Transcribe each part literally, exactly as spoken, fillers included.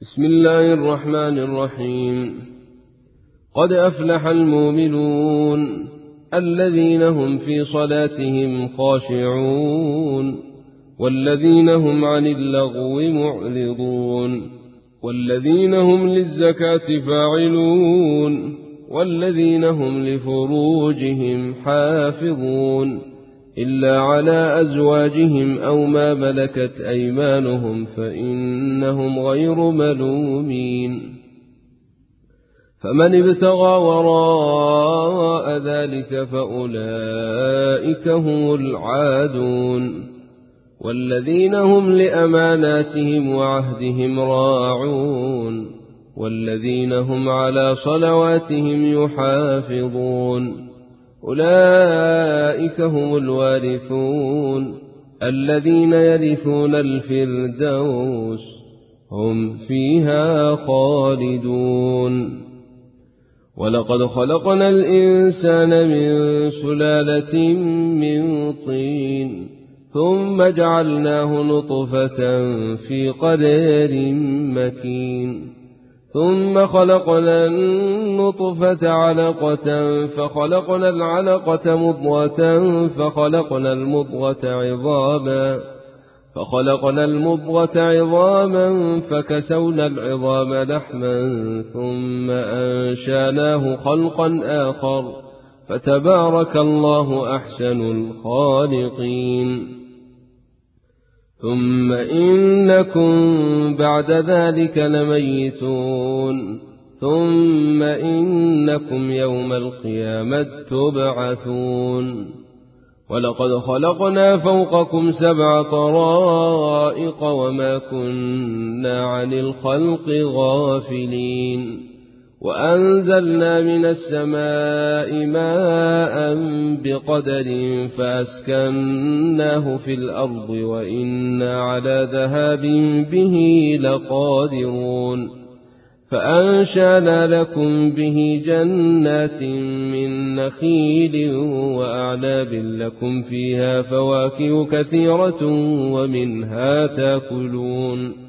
بسم الله الرحمن الرحيم. قد أفلح المؤمنون الذين هم في صلاتهم خاشعون والذين هم عن اللغو معرضون والذين هم للزكاة فاعلون والذين هم لفروجهم حافظون إلا على أزواجهم أو ما ملكت أيمانهم فإنهم غير ملومين. فمن ابتغى وراء ذلك فأولئك هم العادون والذين هم لأماناتهم وعهدهم راعون والذين هم على صلواتهم يحافظون أولئك هم الوارثون الذين يرثون الفردوس هم فيها خالدون. ولقد خلقنا الإنسان من سلالة من طين ثم جعلناه نطفة في قرار مكين ثم خلقنا النطفة علقة فخلقنا العلقة مضغة فخلقنا المضغة عظاما فخلقنا المضغة عظاما فكسونا العظام لحما ثم أنشأناه خلقا آخر فتبارك الله أحسن الخالقين. ثم إنكم بعد ذلك لميتون ثم إنكم يوم القيامة تبعثون. ولقد خلقنا فوقكم سبع طرائق وما كنا عن الخلق غافلين وأنزلنا من السماء ماء بقدر فأسكناه في الأرض وإنا على ذهاب به لقادرون. فأنشأنا لكم به جنات من نخيل وأعناب لكم فيها فواكه كثيرة ومنها تأكلون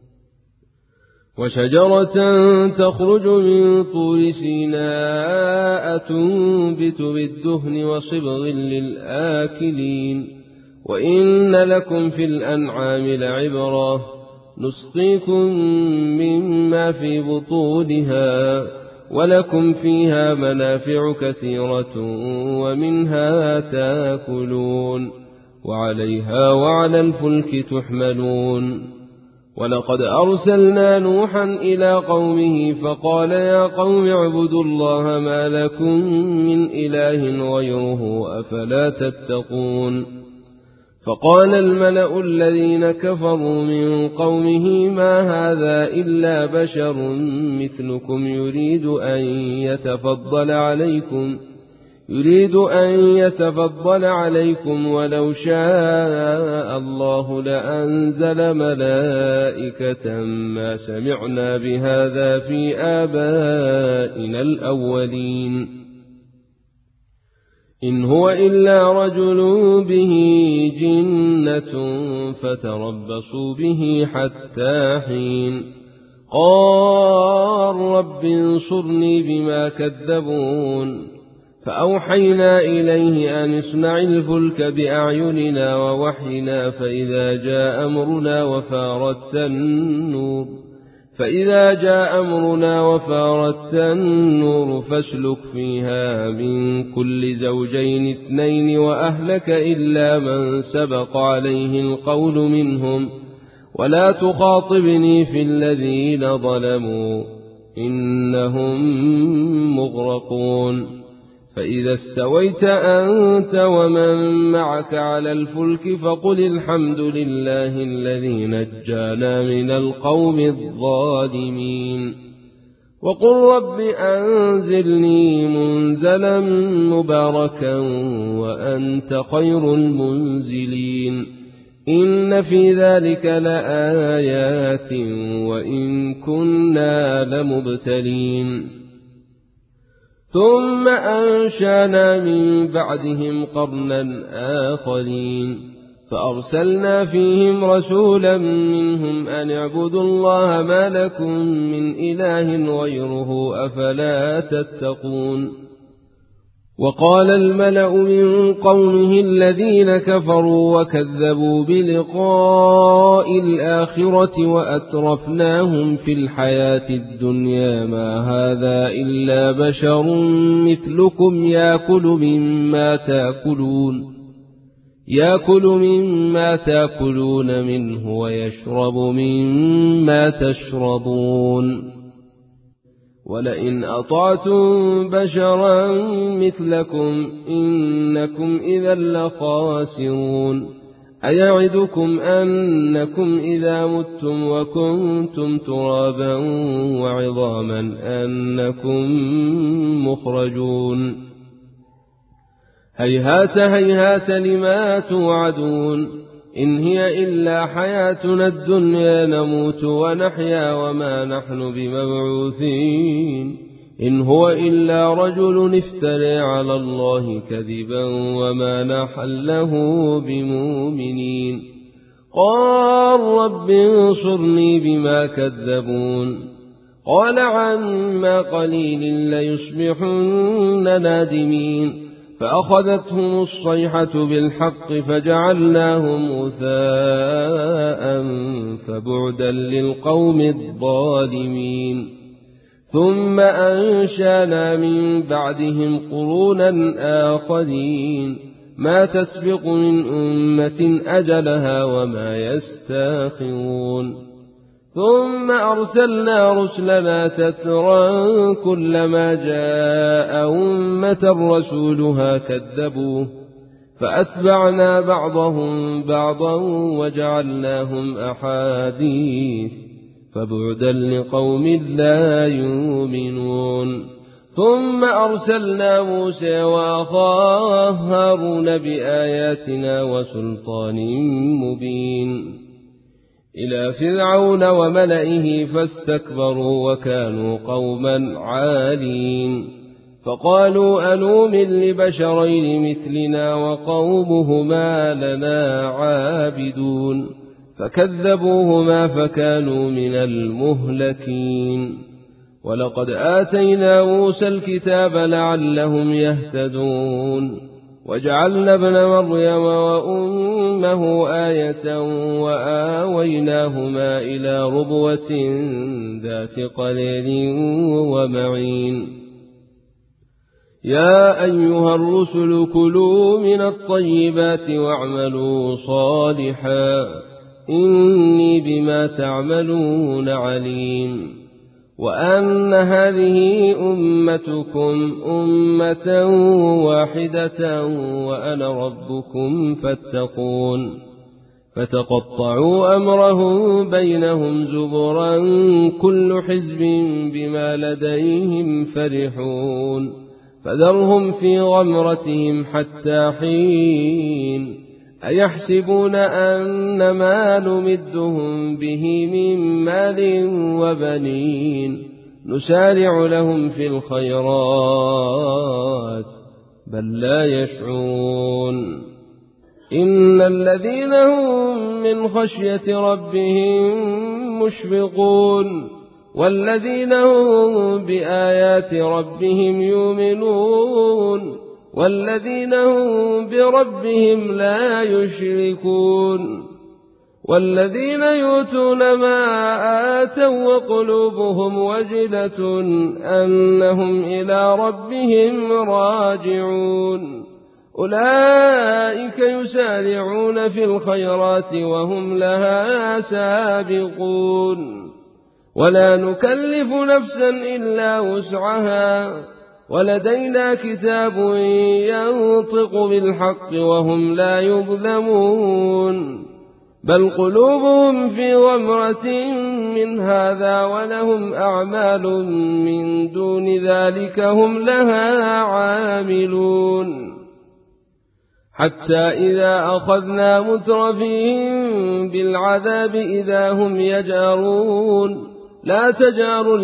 وشجرة تخرج من طور سيناء تنبت بالدهن وصبغ للآكلين. وإن لكم في الأنعام لعبرة نسقيكم مما في بطونها ولكم فيها منافع كثيرة ومنها تأكلون وعليها وعلى الفلك تحملون. ولقد أرسلنا نوحا إلى قومه فقال يا قوم اعبدوا الله ما لكم من إله غيره أفلا تتقون. فقال الملأ الذين كفروا من قومه ما هذا إلا بشر مثلكم يريد أن يتفضل عليكم يريد أن يتفضل عليكم ولو شاء الله لأنزل ملائكة ما سمعنا بهذا في آبائنا الأولين إن هو إلا رجل به جنة فتربصوا به حتى حين. قال رب انصرني بما كذبون. فأوحينا إليه أن اصنع الفلك بأعيننا ووحينا فإذا جاء أمرنا وفارت النور فإذا جاء أمرنا وفارت النور فاسلك فيها من كل زوجين اثنين وأهلك إلا من سبق عليه القول منهم ولا تخاطبني في الذين ظلموا إنهم مغرقون. فإذا استويت أنت ومن معك على الفلك فقل الحمد لله الذي نجانا من القوم الظالمين. وقل رب أنزلني منزلا مباركا وأنت خير المنزلين. إن في ذلك لآيات وإن كنا لمبتلين. ثم أنشأنا من بعدهم قرنا آخرين فأرسلنا فيهم رسولا منهم أن اعبدوا الله ما لكم من إله غيره أفلا تتقون. وقال الملأ من قومه الذين كفروا وكذبوا بلقاء الآخرة وأترفناهم في الحياة الدنيا ما هذا إلا بشر مثلكم يأكل مما تأكلون يأكل مما تأكلون منه ويشرب مما تشربون ولئن أطعتم بشرا مثلكم إنكم إذا لخاسرون. أيعدكم أنكم إذا متم وكنتم ترابا وعظاما أنكم مخرجون. هيهات هيهات لما توعدون إن هي إلا حياتنا الدنيا نموت ونحيا وما نحن بمبعوثين إن هو إلا رجل افترى على الله كذبا وما نحن له بمؤمنين. قال رب انصرني بما كذبون قال عما قليل ليصبحن نادمين فأخذتهم الصيحة بالحق فجعلناهم غثاء فبعدا للقوم الظالمين. ثم أنشأنا من بعدهم قرونا آخرين ما تسبق من أمة أجلها وما يستاخرون. ثم أرسلنا رسلنا تترى كلما جاء أمة رسولها كذبوه فأتبعنا بعضهم بعضا وجعلناهم أحاديث فبعدا لقوم لا يؤمنون. ثم أرسلنا موسى وأخاه هارون بآياتنا وسلطان مبين إلى فرعون وملئه فاستكبروا وكانوا قوما عالين فقالوا أنؤمن لبشرين مثلنا وقومهما لنا عابدون فكذبوهما فكانوا من المهلكين. ولقد آتينا موسى الكتاب لعلهم يهتدون وجعلنا ابن مريم وأمه آية وآويناهما إلى ربوة ذات قرار ومعين. يا أيها الرسل كلوا من الطيبات واعملوا صالحا إني بما تعملون عليم. وأن هذه أمتكم أمة واحدة وأنا ربكم فاتقون. فتقطعوا أمرهم بينهم زبرا كل حزب بما لديهم فرحون فذرهم في غمرتهم حتى حين. أيحسبون أن ما نمدهم به من مال وبنين نسارع لهم في الخيرات بل لا يشعرون. إن الذين هم من خشية ربهم مشفقون والذين هم بآيات ربهم يؤمنون والذين هم بربهم لا يشركون والذين يؤتون ما آتوا وقلوبهم وجلة أنهم إلى ربهم راجعون أولئك يسارعون في الخيرات وهم لها سابقون. ولا نكلف نفسا إلا وسعها ولدينا كتاب ينطق بالحق وهم لا يظلمون بل قلوبهم في غمرة من هذا ولهم أعمال من دون ذلك هم لها عاملون. حتى إذا أخذنا مترفيهم بالعذاب إذا هم يجأرون لا تجأروا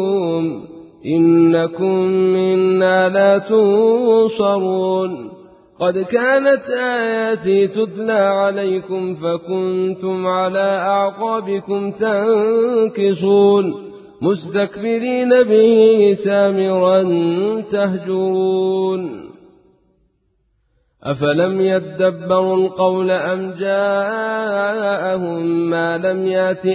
اليوم إنكم منا لا تنصرون قد كانت آياتي تتلى عليكم فكنتم على أعقابكم تنكصون مستكبرين به سامرا تهجرون أفلم يدبروا القول أم جاءهم ما لم يأت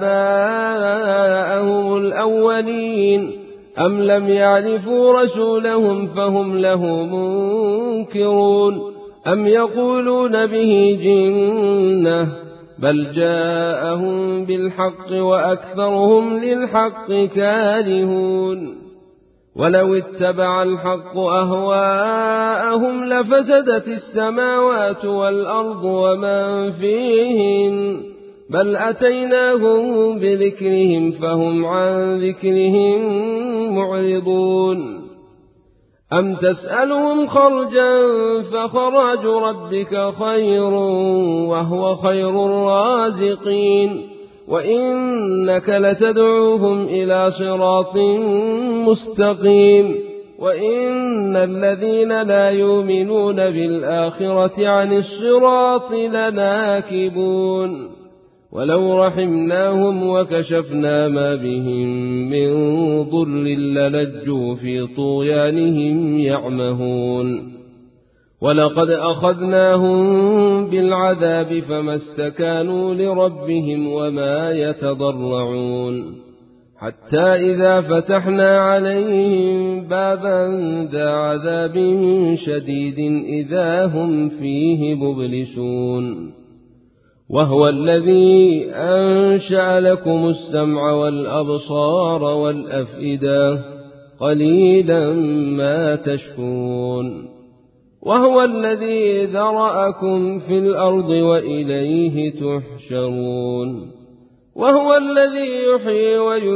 آباءهم الأولين أم لم يعرفوا رسولهم فهم له منكرون أم يقولون به جنة بل جاءهم بالحق وأكثرهم للحق كارهون ولو اتبع الحق أهواءهم لفسدت السماوات والأرض ومن فيهن بل أتيناهم بذكرهم فهم عن ذكرهم معرضون أم تسألهم خرجا فخراج ربك خير وهو خير الرازقين وإنك لتدعوهم إلى صراط مستقيم وإن الذين لا يؤمنون بالآخرة عن الصراط لناكبون ولو رحمناهم وكشفنا ما بهم من ضر للجوا في طغيانهم يعمهون ولقد أخذناهم بالعذاب فما استكانوا لربهم وما يتضرعون حتى إذا فتحنا عليهم بابا ذا عذاب شديد إذا هم فيه مبلسون وهو الذي أنشأ لكم السمع والأبصار والأفئدة قليلا ما تشكرون وهو الذي ذرأكم في الأرض وإليه تحشرون وهو الذي يحيي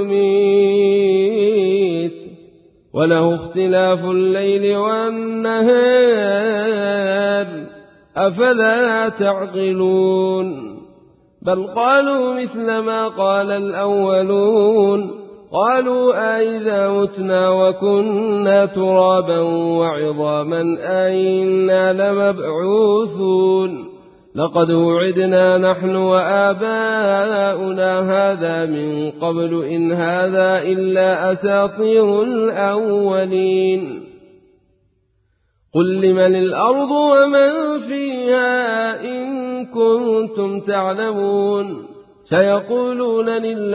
ويميت وله اختلاف الليل والنهار أفلا تعقلون بل قالوا مثل ما قال الأولون قالوا أئذا متنا وكنا ترابا وعظاما أئنا لمبعوثون لقد وعدنا نحن وآباؤنا هذا من قبل إن هذا إلا أساطير الأولين قل لمن الأرض ومن فيها إن كنتم تعلمون سيقولون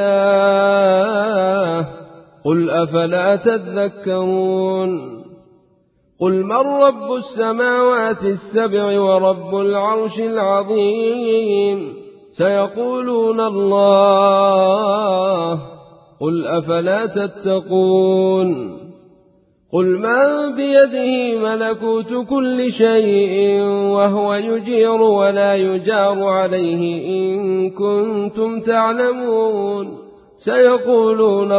لله قل أفلا تذكرون قل من رب السماوات السبع ورب العرش العظيم سيقولون الله قل أفلا تتقون قل من بيده ملكوت كل شيء وهو يجير ولا يجار عليه إن كنتم تعلمون سيقولون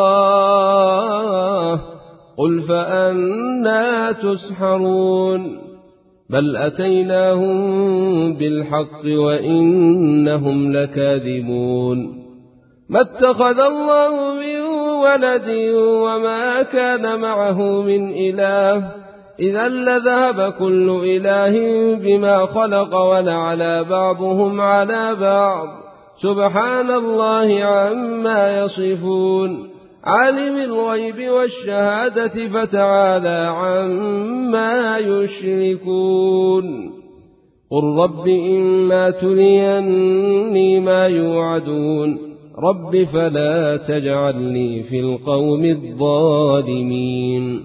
الله قل فأنى تسحرون بل أتيناهم بالحق وإنهم لكاذبون ما اتخذ الله من ولد وما كان معه من إله إذا لذهب كل إله بما خلق ولعلى بعضهم على بعض سبحان الله عما يصفون عالم الغيب والشهادة فتعالى عما يشركون قل رب إما تريني ما يوعدون رب فلا تجعلني في القوم الظالمين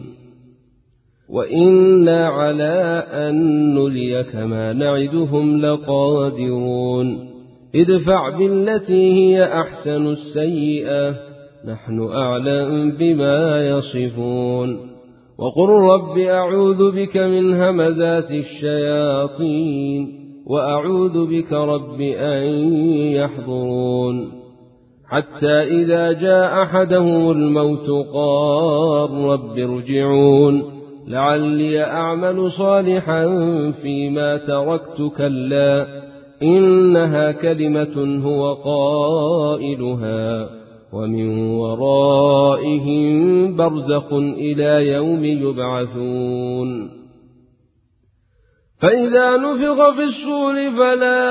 وإنا على أن نريك ما نعدهم لقادرون ادفع بالتي هي أحسن السيئة نحن أعلم بما يصفون وقل رب أعوذ بك من همزات الشياطين وأعوذ بك رب أن يحضرون حتى إذا جاء أحدهم الموت قال رب ارجعون لعلي أعمل صالحا فيما تركت كلا إنها كلمة هو قائلها ومن ورائهم برزخ إلى يوم يبعثون فإذا نفخ في الصور فلا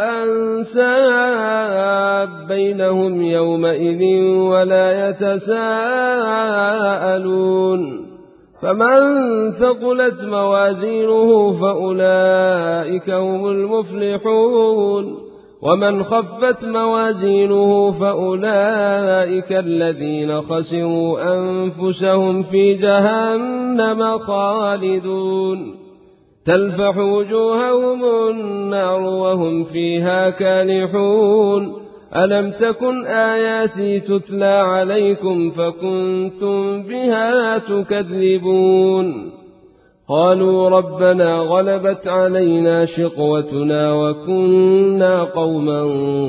أنساب بينهم يومئذ ولا يتساءلون فمن ثقلت موازينه فأولئك هم المفلحون ومن خفت موازينه فأولئك الذين خسروا أنفسهم في جهنم خالدون تلفح وجوههم النار وهم فيها كالحون ألم تكن آياتي تتلى عليكم فكنتم بها تكذبون قالوا ربنا غلبت علينا شقوتنا وكنا قوما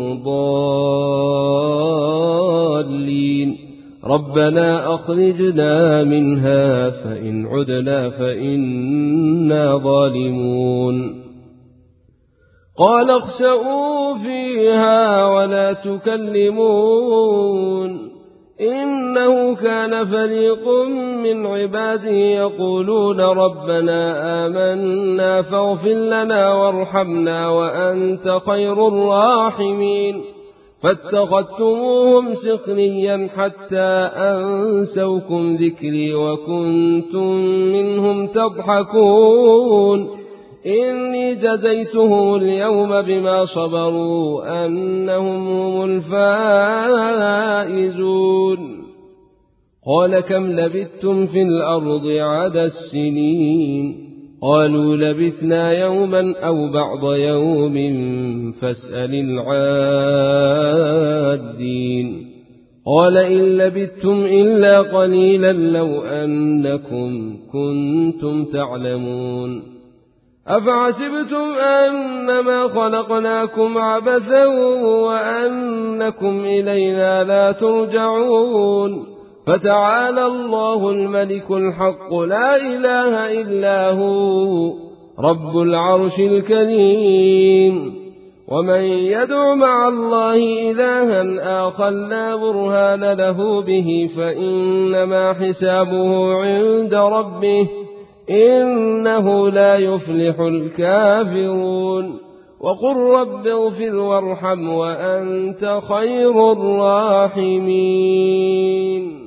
ضالين ربنا أخرجنا منها فإن عدنا فإنا ظالمون قال اخسئوا فيها ولا تكلمون إنه كان فريق من عبادي يقولون ربنا آمنا فاغفر لنا وارحمنا وأنت خير الراحمين فاتخذتموهم سخريا حتى أنسوكم ذكري وكنتم منهم تضحكون إني جزيتهم اليوم بما صبروا أنهم هم الفائزون قال كم لبثتم في الأرض عدد السنين قالوا لبثنا يوما أو بعض يوم فاسأل العادين قال إن لبثتم إلا قليلا لو أنكم كنتم تعلمون أفعسبتم أنما خلقناكم عبثا وأنكم إلينا لا ترجعون فتعالى الله الملك الحق لا إله إلا هو رب العرش الكريم ومن يدع مع الله إلها آخر لا برهان له به فإنما حسابه عند ربه إنه لا يفلح الكافرون وقل رب اغفر وارحم وأنت خير الراحمين